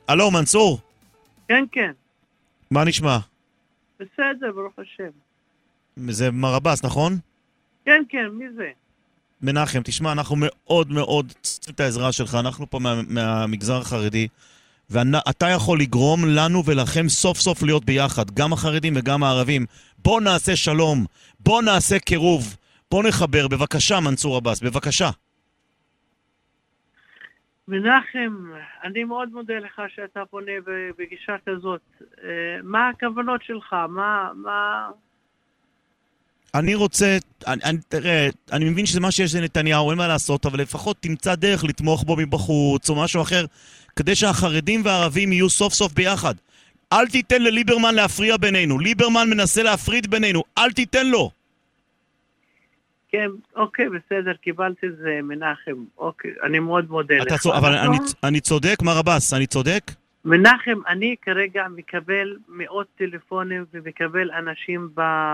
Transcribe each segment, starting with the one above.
אלו, מנסור? כן, כן. מה נשמע? בסדר, ברוך השם. זה מר עבאס, נכון? כן, כן, מי זה? מנחם, תשמע, אנחנו מאוד מאוד צריכים את העזרה שלך, אנחנו פה מהמגזר החרדי, ואתה יכול לגרום לנו ולכם סוף סוף להיות ביחד, גם החרדים וגם הערבים. בוא נעשה שלום, בוא נעשה קירוב, בוא נחבר, בבקשה מנסור עבאס, בבקשה. מנחם, אני מאוד מודה לך שאתה פונה בגישה כזאת. מה הכוונות שלך? מה... אני רוצה, תראה, אני מבין שזה מה שיש לנתניהו, אין מה לעשות, אבל לפחות תמצא דרך לתמוך בו מבחוץ או משהו אחר, כדי שהחרדים והערבים יהיו סוף סוף ביחד. אל תיתן לליברמן להפריע בינינו. ליברמן מנסה להפריד בינינו, אל תיתן לו. כן, אוקיי, בסדר, קיבלתי את זה, מנחם. אוקיי, אני מאוד מודה לך. אבל אני צודק, מר עבאס, אני צודק? מנחם, אני כרגע מקבל מאות טלפונים ומקבל אנשים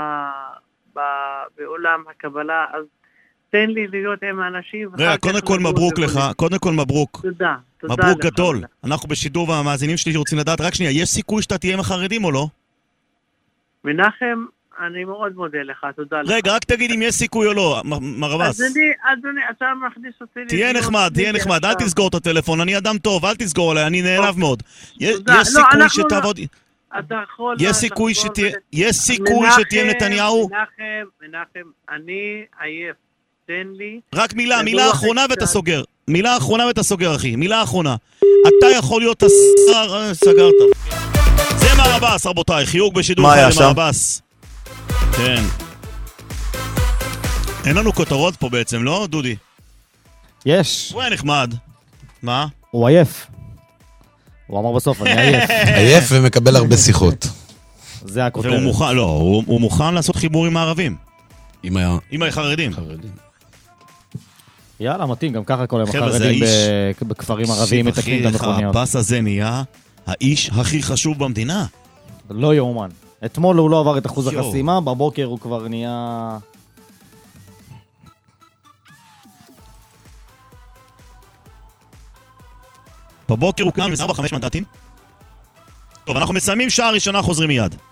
בעולם הקבלה, אז תן לי להיות עם האנשים. קודם כל מברוק לך, קודם כל מברוק. תודה, תודה. מברוק גדול. אנחנו בשידור והמאזינים שלי רוצים לדעת, רק שנייה, יש סיכוי שאתה תהיה עם החרדים או לא? מנחם, אני מאוד מודה לך, תודה לך. רגע, רק תגיד אם יש סיכוי או לא, מר עבאס. אדוני, אתה מכניס אותי... תהיה נחמד, אל תסגור את הטלפון, אני אדם טוב, אל תסגור עליי, אני נעלב מאוד. יש סיכוי שתעבוד... יש סיכוי שתהיה נתניהו? מנחם, אני עייף, תן לי... רק מילה אחרונה ואתה סוגר. מילה אחרונה ואתה סוגר, אחי, מילה אחרונה. אתה יכול להיות השר... סגרת. זה מר עבאס, רבותיי, חיוג בשידור חי למר עבאס. כן. אין לנו כותרות פה בעצם, לא, דודי? יש. הוא היה נחמד. מה? הוא עייף. הוא אמר בסוף, אני עייף. עייף ומקבל הרבה שיחות. זה הכותרת. והוא מוכן, לא, הוא מוכן לעשות חיבור עם הערבים. עם החרדים. יאללה, מתאים, גם ככה כל היום החרדים בכפרים ערביים מתקנים את המכוניות. העבאס הזה נהיה האיש הכי חשוב במדינה. לא יאומן. אתמול הוא לא עבר את אחוז החסימה, בבוקר הוא כבר נהיה... בבוקר הוא קם עם 4-5 מנדטים. טוב, אנחנו מסיימים שעה ראשונה, חוזרים מיד.